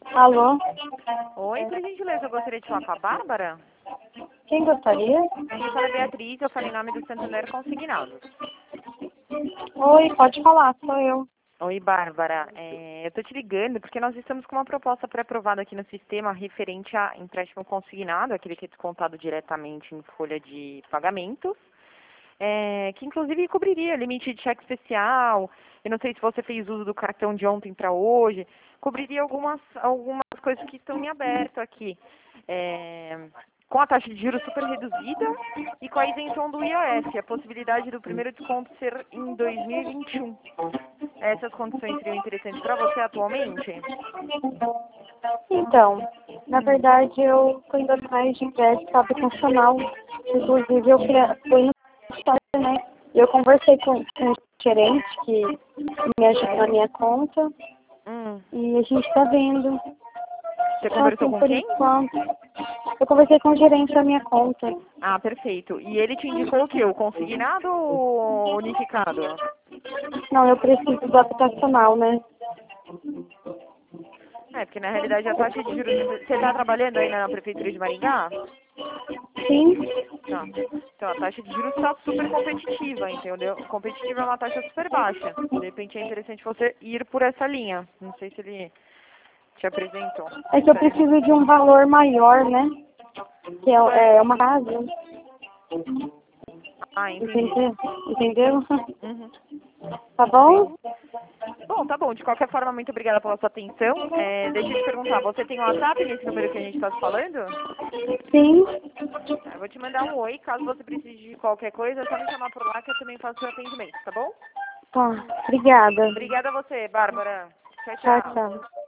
Alô? Oi, por gentileza, eu gostaria de falar com a Bárbara. Quem gostaria? Quem fala é Beatriz, eu falo em nome do Santander Consignados. Oi, pode falar, sou eu. Oi, Bárbara. Eu tô te ligando porque nós estamos com uma proposta pré-aprovada aqui no sistema referente a empréstimo consignado, aquele que é descontado diretamente em folha de pagamentos, que inclusive cobriria limite de cheque especial. Eu não sei se você fez uso do cartão de ontem para hoje. Cobriria algumas coisas que estão em aberto aqui. Com a taxa de juros super reduzida e com a isenção do IOF, a possibilidade do primeiro desconto ser em 2021. Essas condições seriam interessantes para você atualmente? Então, na verdade, eu estou indo atrás de crédito habitacional. Inclusive, fui no estágio, né? Eu conversei com o gerente que me ajuda na minha conta e a gente está vendo. Você Só conversou assim, com por quem? enquanto. Eu conversei com o gerente da minha conta. Ah, perfeito. E ele te indicou o quê? O consignado ou unificado? Não, eu preciso do habitacional, né? Porque na realidade a taxa de juros... Você está trabalhando aí na Prefeitura de Maringá? Sim. Tá. Então a taxa de juros está super competitiva, entendeu? Competitiva é uma taxa super baixa. De repente é interessante você ir por essa linha. Não sei se ele te apresentou. É que eu preciso de um valor maior, né? Que é uma casa. Ah, entendi. Entendeu? Uhum. Tá bom? Bom, tá bom. De qualquer forma, muito obrigada pela sua atenção. Deixa eu te perguntar, você tem um WhatsApp nesse número que a gente está falando? Sim. Tá, eu vou te mandar um oi. Caso você precise de qualquer coisa, é só me chamar por lá que eu também faço o atendimento, tá bom? Tá. Obrigada. Obrigada a você, Bárbara. Tchau, Tchau, tchau. tchau.